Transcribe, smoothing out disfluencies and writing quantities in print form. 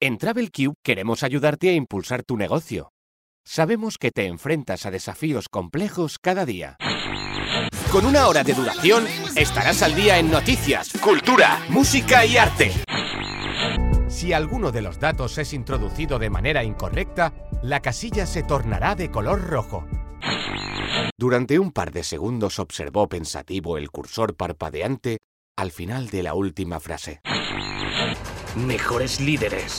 En TravelCube queremos ayudarte a impulsar tu negocio. Sabemos que te enfrentas a desafíos complejos cada día. Con 1 hora de duración, estarás al día en noticias, cultura, música y arte. Si alguno de los datos es introducido de manera incorrecta, la casilla se tornará de color rojo. Durante un par de segundos observó pensativo el cursor parpadeante al final de la última frase. Mejores líderes.